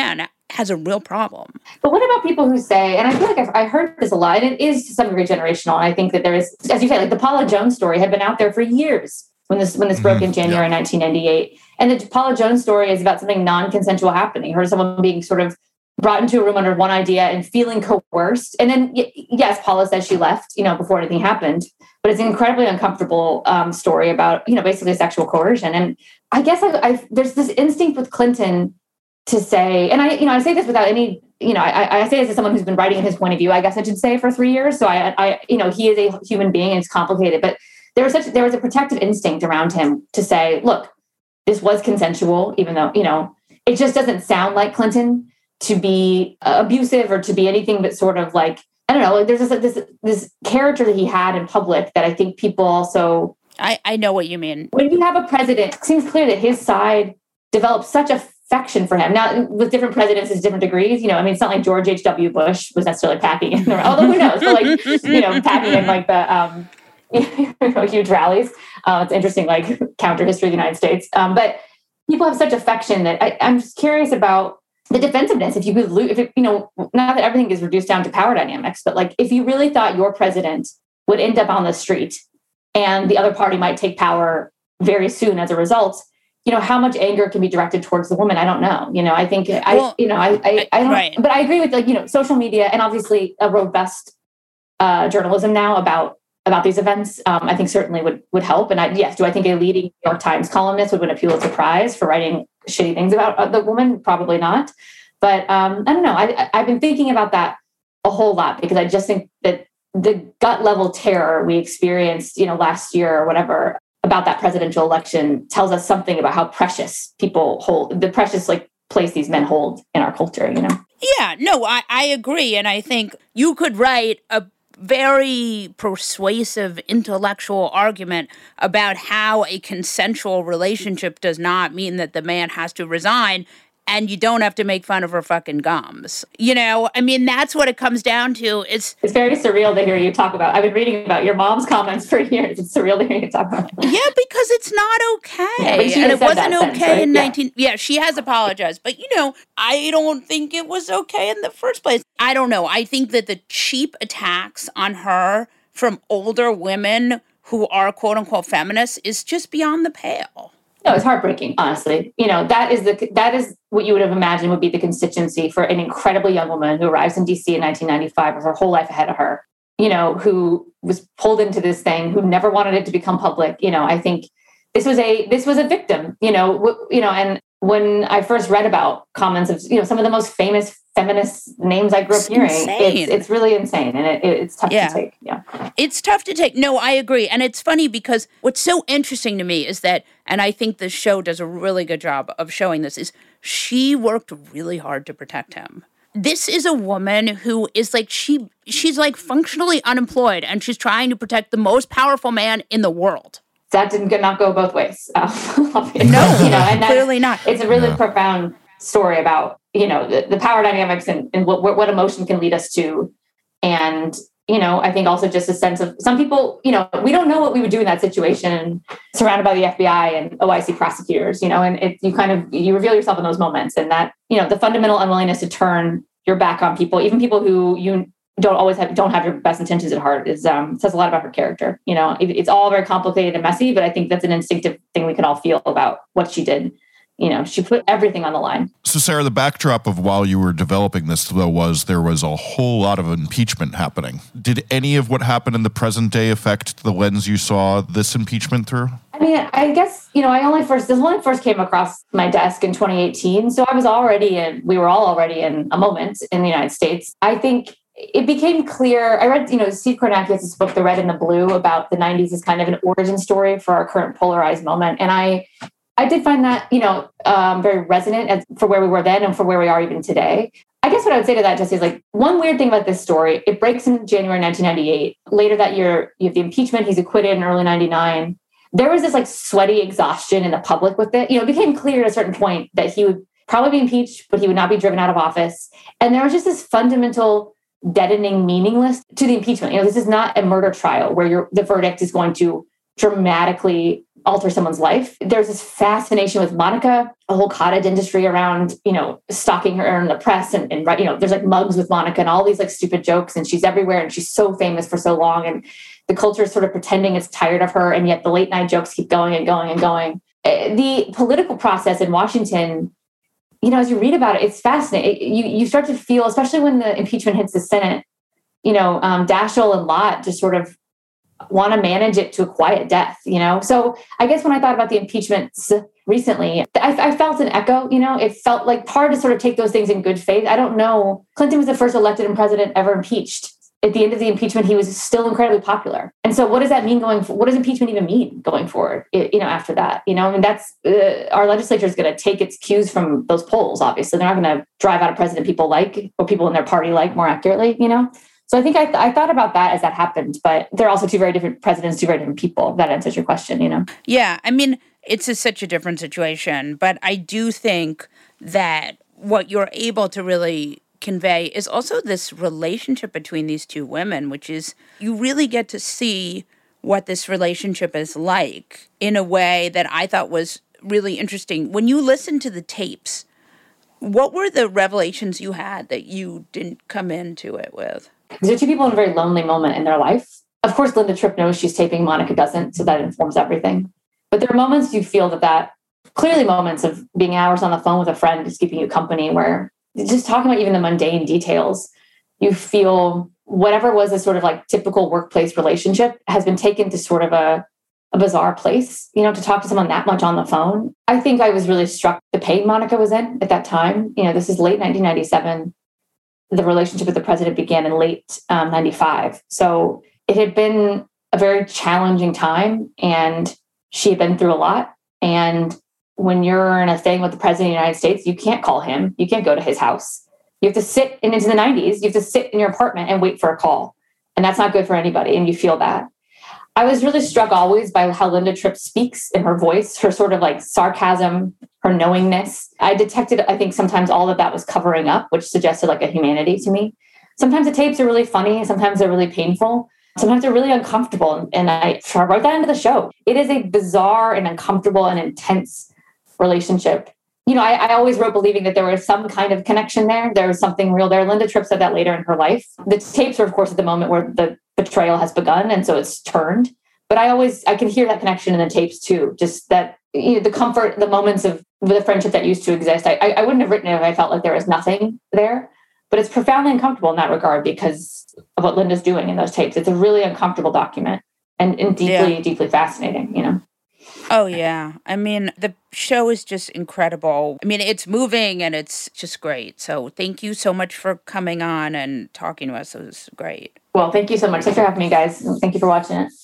has a real problem. But what about people who say, and I feel like I've, I heard this a lot, and it is to some degree generational, and I think that there is, as you say, like the Paula Jones story had been out there for years when this when this broke in January yeah. nineteen ninety-eight. And the Paula Jones story is about something non-consensual happening, or someone being sort of brought into a room under one idea and feeling coerced. And then, yes, Paula says she left, you know, before anything happened, but it's an incredibly uncomfortable um, story about, you know, basically sexual coercion. And I guess I, I, there's this instinct with Clinton to say, and I, you know, I say this without any, you know, I, I say this as someone who's been writing his point of view, I guess I should say, for three years. So I, I, you know, he is a human being and it's complicated, but there was such, there was a protective instinct around him to say, look, this was consensual, even though, you know, it just doesn't sound like Clinton to be abusive or to be anything but sort of like, I don't know, like there's this, this, this character that he had in public that I think people also... I, I know what you mean. When you have a president, it seems clear that his side developed such affection for him. Now, with different presidents, it's different degrees. You know, I mean, it's not like George H W. Bush was necessarily packing in, the, although who knows, but like, you know, packing in like the um, you know, huge rallies. Uh, it's interesting, like counter history of the United States. Um, but people have such affection that I, I'm just curious about the defensiveness. If you could, if it, you know, not that everything is reduced down to power dynamics, but like if you really thought your president would end up on the street and the other party might take power very soon as a result, you know, how much anger can be directed towards the woman? I don't know. You know, I think I, well, you know, I, I, I don't, right. But I agree with like, you know, social media and obviously a robust uh, journalism now about, about these events, um, I think certainly would, would help. And I, yes, do I think a leading New York Times columnist would win a Pulitzer Prize for writing shitty things about the woman? Probably not. But um, I don't know. I, I've been thinking about that a whole lot because I just think that the gut level terror we experienced, you know, last year or whatever about that presidential election tells us something about how precious people hold, the precious like place these men hold in our culture, you know? Yeah, no, I, I agree. And I think you could write a very persuasive intellectual argument about how a consensual relationship does not mean that the man has to resign and you don't have to make fun of her fucking gums. You know, I mean, that's what it comes down to. It's it's very surreal to hear you talk about. I've been reading about your mom's comments for years. It's surreal to hear you talk about it. Yeah, because it's not okay. Yeah, and it wasn't okay sense, right? in yeah. nineteen... Yeah, she has apologized. But, you know, I don't think it was okay in the first place. I don't know. I think that the cheap attacks on her from older women who are quote-unquote feminists is just beyond the pale. No, it's heartbreaking, honestly. You know, that is the that is what you would have imagined would be the constituency for an incredibly young woman who arrives in D C in nineteen ninety-five with her whole life ahead of her, you know, who was pulled into this thing, who never wanted it to become public. You know, I think this was a this was a victim, you know, w- you know, and when I first read about comments of, you know, some of the most famous feminist names I grew up hearing, it's, it's really insane. And it, it, it's tough yeah. to take. Yeah. It's tough to take. No, I agree. And it's funny because what's so interesting to me is that, and I think the show does a really good job of showing this, is she worked really hard to protect him. This is a woman who is like, she she's like functionally unemployed and she's trying to protect the most powerful man in the world. That didn't not go both ways. Um, no, you know, and clearly not. It's a really yeah. profound story about, you know, the, the power dynamics and, and what, what emotion can lead us to. And, you know, I think also just a sense of some people, you know, we don't know what we would do in that situation surrounded by the F B I and O I C prosecutors, you know, and it, you kind of, you reveal yourself in those moments and that, you know, the fundamental unwillingness to turn your back on people, even people who you don't always have, don't have your best intentions at heart is, um, says a lot about her character. You know, it, it's all very complicated and messy, but I think that's an instinctive thing we can all feel about what she did. You know, she put everything on the line. So, Sarah, the backdrop of while you were developing this, though, was there was a whole lot of impeachment happening. Did any of what happened in the present day affect the lens you saw this impeachment through? I mean, I guess, you know, I only first, this one first came across my desk in twenty eighteen. So I was already in, we were all already in a moment in the United States. I think it became clear, I read, you know, Steve Kornakis' book, The Red and the Blue, about the nineties as kind of an origin story for our current polarized moment. And I, I did find that, you know, um, very resonant as, for where we were then and for where we are even today. I guess what I would say to that, Jesse, is like one weird thing about this story, it breaks in January nineteen ninety-eight. Later that year, you have the impeachment. He's acquitted in early ninety-nine. There was this like sweaty exhaustion in the public with it. You know, it became clear at a certain point that he would probably be impeached, but he would not be driven out of office. And there was just this fundamental deadening meaningless to the impeachment. You know, this is not a murder trial where your the verdict is going to dramatically alter someone's life. There's this fascination with Monica, a whole cottage industry around, you know, stalking her in the press and, and you know, there's like mugs with Monica and all these like stupid jokes, and she's everywhere and she's so famous for so long. And the culture is sort of pretending it's tired of her. And yet the late night jokes keep going and going and going. The political process in Washington, you know, as you read about it, it's fascinating. You, you start to feel, especially when the impeachment hits the Senate, you know, um, Daschle and Lott just sort of want to manage it to a quiet death, you know? So I guess when I thought about the impeachments recently, I, I felt an echo, you know, it felt like hard to sort of take those things in good faith. I don't know. Clinton was the first elected president ever impeached. At the end of the impeachment, he was still incredibly popular. And so what does that mean going, what does impeachment even mean going forward, you know, after that, you know, I mean, that's, uh, our legislature is going to take its cues from those polls, obviously. They're not going to drive out a president people like, or people in their party like, more accurately, you know? So I think I, th- I thought about that as that happened, but they're also two very different presidents, two very different people. If that answers your question, you know? Yeah, I mean, it's a, such a different situation, but I do think that what you're able to really convey is also this relationship between these two women, which is you really get to see what this relationship is like in a way that I thought was really interesting. When you listen to the tapes, what were the revelations you had that you didn't come into it with? These are two people in a very lonely moment in their life. Of course, Linda Tripp knows she's taping, Monica doesn't, so that informs everything. But there are moments you feel that that, clearly moments of being hours on the phone with a friend who's keeping you company, where just talking about even the mundane details, you feel whatever was a sort of like typical workplace relationship has been taken to sort of a, a bizarre place, you know, to talk to someone that much on the phone. I think I was really struck the pain Monica was in at that time. You know, this is late nineteen ninety-seven. The relationship with the president began in late um, ninety-five. So it had been a very challenging time, and she had been through a lot. And when you're in a thing with the president of the United States, you can't call him. You can't go to his house. You have to sit, and into the nineties, you have to sit in your apartment and wait for a call. And that's not good for anybody. And you feel that. I was really struck always by how Linda Tripp speaks in her voice, her sort of like sarcasm, her knowingness. I detected, I think sometimes all of that was covering up, which suggested like a humanity to me. Sometimes the tapes are really funny. Sometimes they're really painful. Sometimes they're really uncomfortable. And I wrote that into the show. It is a bizarre and uncomfortable and intense relationship. You know, I, I always wrote believing that there was some kind of connection there. There was something real there. Linda Tripp said that later in her life. The tapes are, of course, at the moment where the betrayal has begun, and so it's turned. But I always, I can hear that connection in the tapes too. Just that, you know, the comfort, the moments of the friendship that used to exist. I, I wouldn't have written it if I felt like there was nothing there. But it's profoundly uncomfortable in that regard because of what Linda's doing in those tapes. It's a really uncomfortable document and, and deeply, yeah. deeply fascinating, you know? Oh, yeah. I mean, the show is just incredible. I mean, it's moving and it's just great. So thank you so much for coming on and talking to us. It was great. Well, thank you so much. Thanks for having me, guys. Thank you for watching it.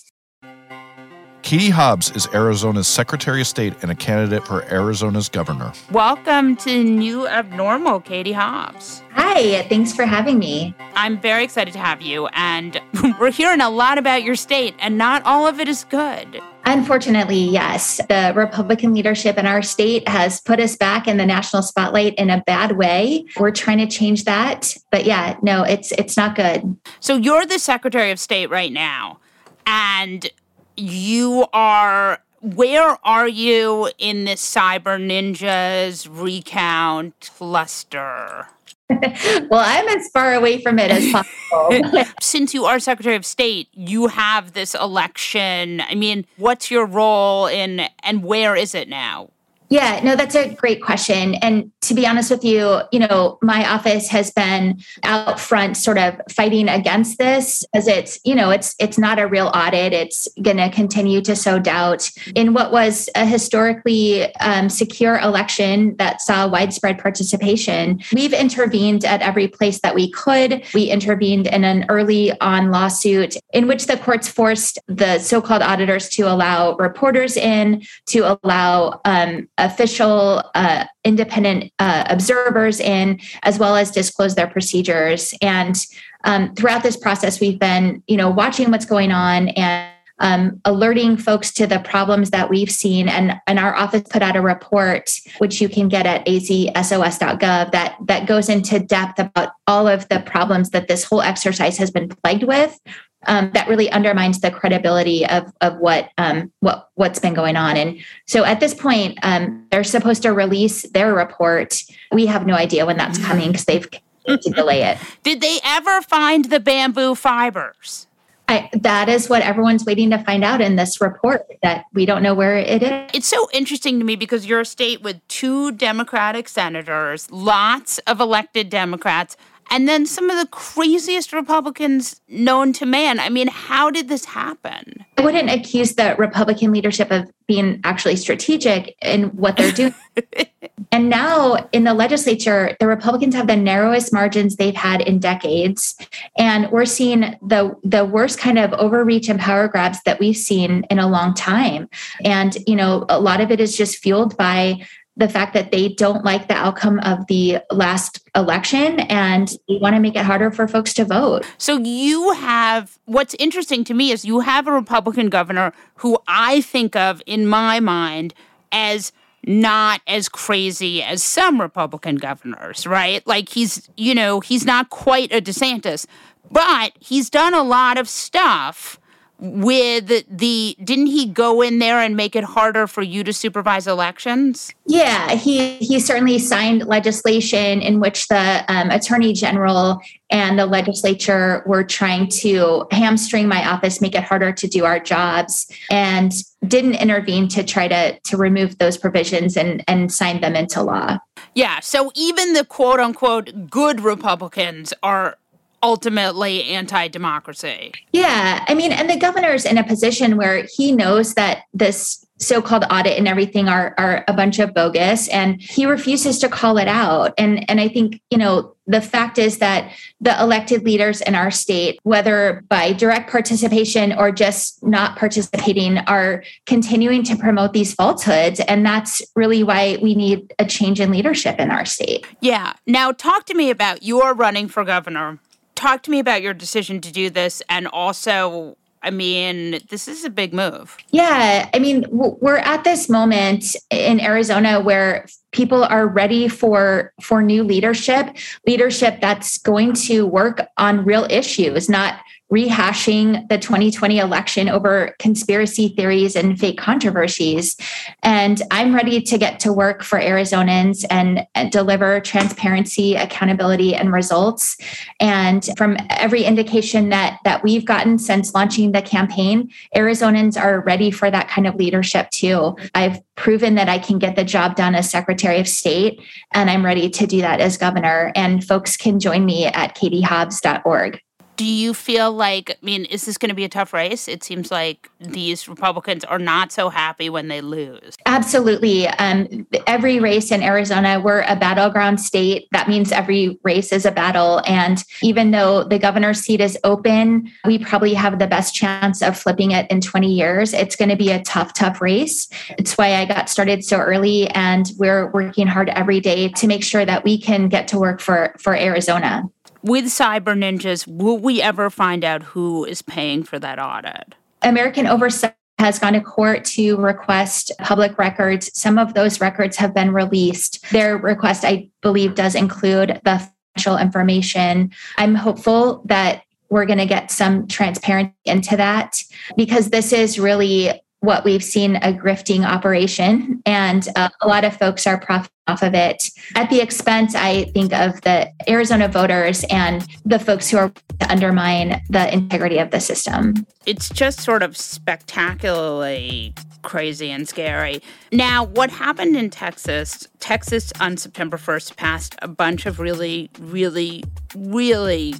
Katie Hobbs is Arizona's Secretary of State and a candidate for Arizona's governor. Welcome to New Abnormal, Katie Hobbs. Hi, thanks for having me. I'm very excited to have you, and we're hearing a lot about your state, and not all of it is good. Unfortunately, yes. The Republican leadership in our state has put us back in the national spotlight in a bad way. We're trying to change that. But yeah, no, it's it's not good. So you're the Secretary of State right now, and you are, where are you in this Cyber Ninjas recount cluster? Well, I'm as far away from it as possible. Since you are Secretary of State, you have this election. I mean, what's your role in, and where is it now? Yeah, no, that's a great question. And to be honest with you, you know, my office has been out front sort of fighting against this as it's, you know, it's it's not a real audit. It's going to continue to sow doubt in what was a historically um, secure election that saw widespread participation. We've intervened at every place that we could. We intervened in an early on lawsuit in which the courts forced the so-called auditors to allow reporters in, to allow um, official uh, independent uh, observers in, as well as disclose their procedures. And um, throughout this process, we've been, you know, watching what's going on and um, alerting folks to the problems that we've seen. And, and our office put out a report, which you can get at a z s o s dot gov, that, that goes into depth about all of the problems that this whole exercise has been plagued with. um, that really undermines the credibility of of what um, what what's been going on. And so at this point, um, they're supposed to release their report. We have no idea when that's coming because they've continued to delay it. Did they ever find the bamboo fibers? I, that is what everyone's waiting to find out in this report, that we don't know where it is. It's so interesting to me because you're a state with two Democratic senators, lots of elected Democrats, and then some of the craziest Republicans known to man. I mean, how did this happen? I wouldn't accuse the Republican leadership of being actually strategic in what they're doing. And now in the legislature, the Republicans have the narrowest margins they've had in decades. And we're seeing the, the worst kind of overreach and power grabs that we've seen in a long time. And, you know, a lot of it is just fueled by the fact that they don't like the outcome of the last election and they want to make it harder for folks to vote. So you have, what's interesting to me is you have a Republican governor who I think of in my mind as not as crazy as some Republican governors, right? Like he's, you know, he's not quite a DeSantis, but he's done a lot of stuff with the, didn't he go in there and make it harder for you to supervise elections? Yeah, he he certainly signed legislation in which the um, Attorney General and the legislature were trying to hamstring my office, make it harder to do our jobs, and didn't intervene to try to, to remove those provisions and, and sign them into law. Yeah, so even the quote unquote good Republicans are ultimately anti-democracy. Yeah. I mean, and the governor's in a position where he knows that this so-called audit and everything are, are a bunch of bogus, and he refuses to call it out. And, and I think, you know, the fact is that the elected leaders in our state, whether by direct participation or just not participating, are continuing to promote these falsehoods. And that's really why we need a change in leadership in our state. Yeah. Now, talk to me about your running for governor. Talk to me about your decision to do this. And also, I mean, this is a big move. Yeah. I mean, we're at this moment in Arizona where people are ready for, for new leadership, leadership that's going to work on real issues, not rehashing the twenty twenty election over conspiracy theories and fake controversies. And I'm ready to get to work for Arizonans and, and deliver transparency, accountability, and results. And from every indication that, that we've gotten since launching the campaign, Arizonans are ready for that kind of leadership too. I've proven that I can get the job done as Secretary of State, and I'm ready to do that as governor. And folks can join me at katie hobbs dot org. Do you feel like, I mean, is this going to be a tough race? It seems like these Republicans are not so happy when they lose. Absolutely. Um, every race in Arizona, we're a battleground state. That means every race is a battle. And even though the governor's seat is open, we probably have the best chance of flipping it in twenty years. It's going to be a tough, tough race. It's why I got started so early, and we're working hard every day to make sure that we can get to work for, for Arizona. With Cyber Ninjas, will we ever find out who is paying for that audit? American Oversight has gone to court to request public records. Some of those records have been released. Their request, I believe, does include the financial information. I'm hopeful that we're going to get some transparency into that, because this is really what we've seen, a grifting operation, and uh, a lot of folks are profiting off of it at the expense, I think, of the Arizona voters and the folks who are to undermine the integrity of the system. It's just sort of spectacularly crazy and scary. Now, what happened in Texas, Texas on September first passed a bunch of really, really, really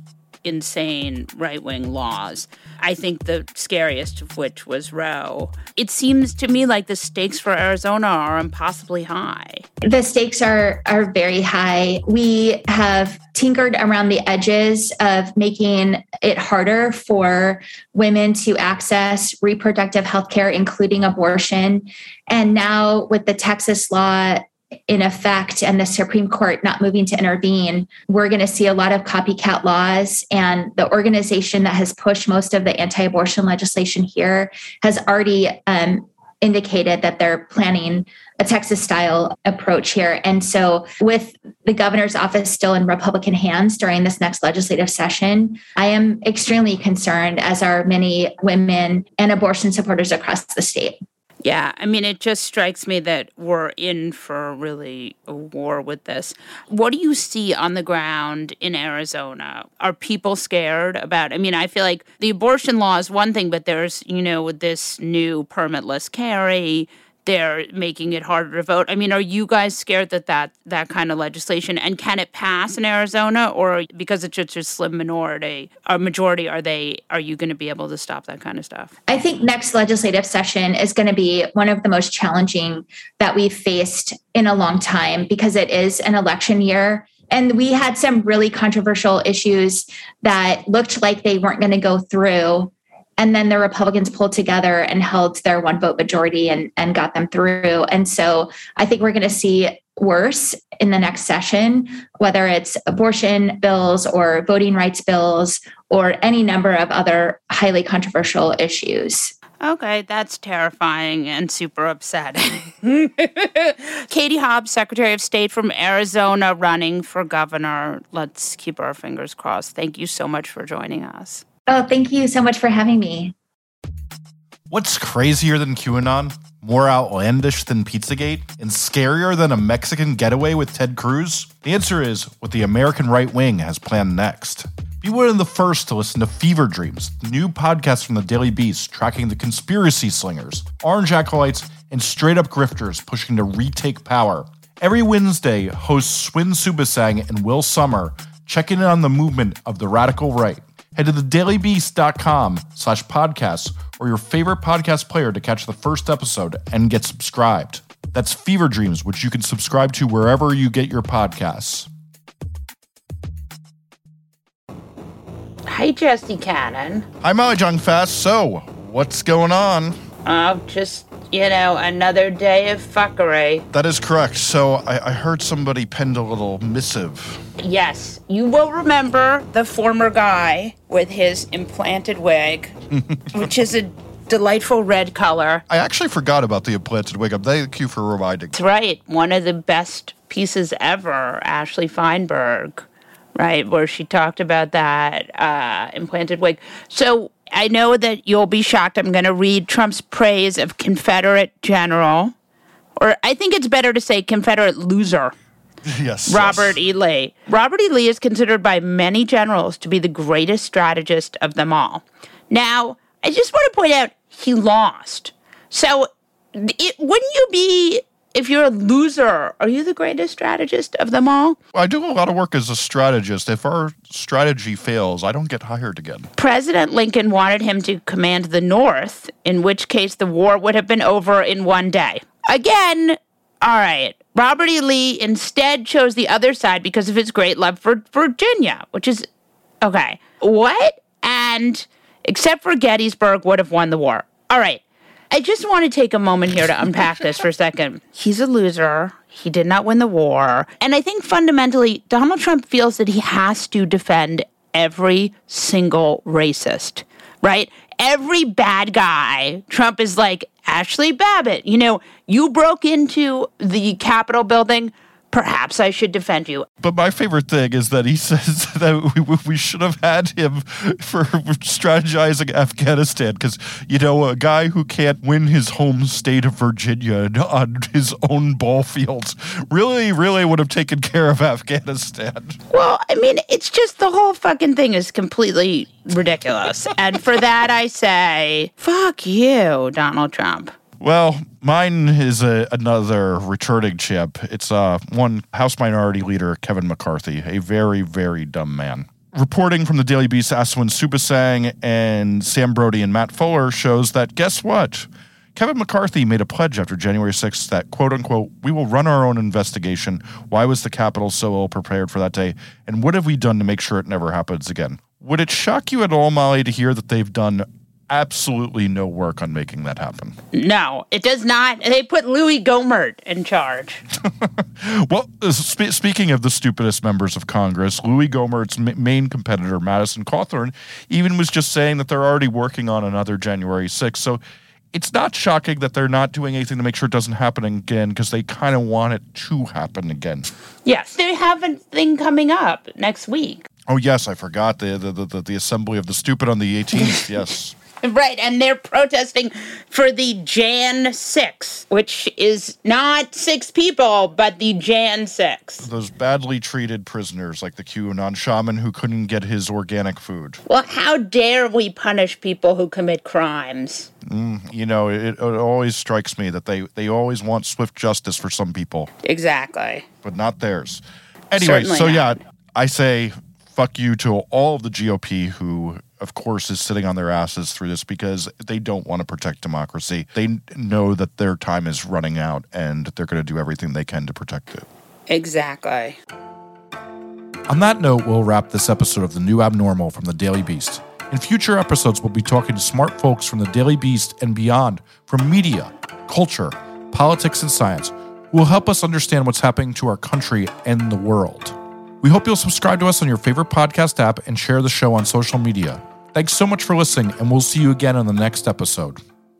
insane right-wing laws. I think the scariest of which was Roe. It seems to me like the stakes for Arizona are impossibly high. The stakes are are very high. We have tinkered around the edges of making it harder for women to access reproductive health care, including abortion. And now with the Texas law in effect and the Supreme Court not moving to intervene, we're going to see a lot of copycat laws. And the organization that has pushed most of the anti-abortion legislation here has already um, indicated that they're planning a Texas-style approach here. And so with the governor's office still in Republican hands during this next legislative session, I am extremely concerned, as are many women and abortion supporters across the state. Yeah, I mean, it just strikes me that we're in for really a war with this. What do you see on the ground in Arizona? Are people scared about, I mean, I feel like the abortion law is one thing, but there's, you know, this new permitless carry. They're making it harder to vote. I mean, are you guys scared that that, that kind of legislation, and can it pass in Arizona, or because it's just a slim minority, a majority, are they, are you going to be able to stop that kind of stuff? I think next legislative session is going to be one of the most challenging that we've faced in a long time, because it is an election year. And we had some really controversial issues that looked like they weren't going to go through. And then the Republicans pulled together and held their one vote majority and, and got them through. And so I think we're going to see worse in the next session, whether it's abortion bills or voting rights bills or any number of other highly controversial issues. Okay, that's terrifying and super upsetting. Katie Hobbs, Secretary of State from Arizona, running for governor. Let's keep our fingers crossed. Thank you so much for joining us. Oh, thank you so much for having me. What's crazier than QAnon, more outlandish than Pizzagate, and scarier than a Mexican getaway with Ted Cruz? The answer is what the American right wing has planned next. Be one of the first to listen to Fever Dreams, the new podcast from the Daily Beast tracking the conspiracy slingers, orange acolytes, and straight-up grifters pushing to retake power. Every Wednesday, hosts Swin Subasang and Will Sommer check in on the movement of the radical right. Head to thedailybeast.com slash podcasts or your favorite podcast player to catch the first episode and get subscribed. That's Fever Dreams, which you can subscribe to wherever you get your podcasts. Hi, Jesse Cannon. Hi, Molly Jong Fast. So, what's going on? Oh, just, you know, another day of fuckery. That is correct. So, I, I heard somebody penned a little missive. Yes, you will remember the former guy with his implanted wig, which is a delightful red color. I actually forgot about the implanted wig. Thank you for reminding. That's right. One of the best pieces ever, Ashley Feinberg, right, where she talked about that uh, implanted wig. So I know that you'll be shocked. I'm going to read Trump's praise of Confederate general, or I think it's better to say Confederate loser. Yes. Robert yes. E. Lee. Robert E. Lee is considered by many generals to be the greatest strategist of them all. Now, I just want to point out he lost. So, it, wouldn't you be, if you're a loser, are you the greatest strategist of them all? Well, I do a lot of work as a strategist. If our strategy fails, I don't get hired again. President Lincoln wanted him to command the North, in which case the war would have been over in one day. Again, all right. Robert E. Lee instead chose the other side because of his great love for Virginia, which is, okay, what? And except for Gettysburg would have won the war. All right. I just want to take a moment here to unpack this for a second. He's a loser. He did not win the war. And I think fundamentally, Donald Trump feels that he has to defend every single racist, right? Every bad guy, Trump is like, Ashley Babbitt, you know, you broke into the Capitol building. Perhaps I should defend you. But my favorite thing is that he says that we, we should have had him for strategizing Afghanistan because, you know, a guy who can't win his home state of Virginia on his own ball fields really, really would have taken care of Afghanistan. Well, I mean, it's just the whole fucking thing is completely ridiculous. And for that, I say, fuck you, Donald Trump. Well, mine is a, another returning chip. It's uh, one House Minority Leader, Kevin McCarthy, a very, very dumb man. Reporting from the Daily Beast, Aswin Subasang and Sam Brody and Matt Fuller shows that, guess what? Kevin McCarthy made a pledge after January sixth that, quote unquote, we will run our own investigation. Why was the Capitol so ill prepared for that day? And what have we done to make sure it never happens again? Would it shock you at all, Molly, to hear that they've done absolutely no work on making that happen? No, it does not. They put Louis Gohmert in charge. Well, sp- speaking of the stupidest members of Congress, Louis Gohmert's m- main competitor, Madison Cawthorn, even was just saying that they're already working on another January sixth. So it's not shocking that they're not doing anything to make sure it doesn't happen again because they kind of want it to happen again. Yes, they have a thing coming up next week. Oh, yes, I forgot the the the, the Assembly of the Stupid on the eighteenth, yes. Right, and they're protesting for the Jan six, which is not six people, but the Jan six. Those badly treated prisoners like the QAnon shaman who couldn't get his organic food. Well, how dare we punish people who commit crimes? Mm, you know, it, it always strikes me that they, they always want swift justice for some people. Exactly. But not theirs. Anyway, Certainly so not. yeah, I say fuck you to all of the G O P who, of course, is sitting on their asses through this because they don't want to protect democracy. They know that their time is running out and they're going to do everything they can to protect it. Exactly. On that note, we'll wrap this episode of The New Abnormal from The Daily Beast. In future episodes, we'll be talking to smart folks from The Daily Beast and beyond, from media, culture, politics, and science, who will help us understand what's happening to our country and the world. We hope you'll subscribe to us on your favorite podcast app and share the show on social media. Thanks so much for listening, and we'll see you again on the next episode.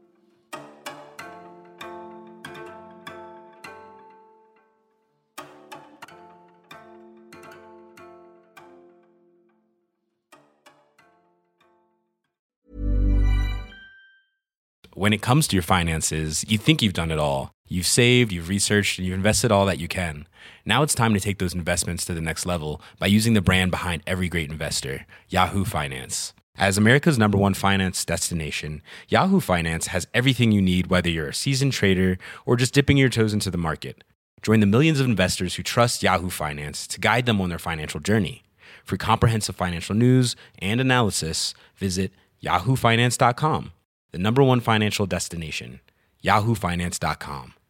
When it comes to your finances, you think you've done it all. You've saved, you've researched, and you've invested all that you can. Now it's time to take those investments to the next level by using the brand behind every great investor, Yahoo Finance. As America's number one finance destination, Yahoo Finance has everything you need, whether you're a seasoned trader or just dipping your toes into the market. Join the millions of investors who trust Yahoo Finance to guide them on their financial journey. For comprehensive financial news and analysis, visit yahoo finance dot com, the number one financial destination, yahoo finance dot com.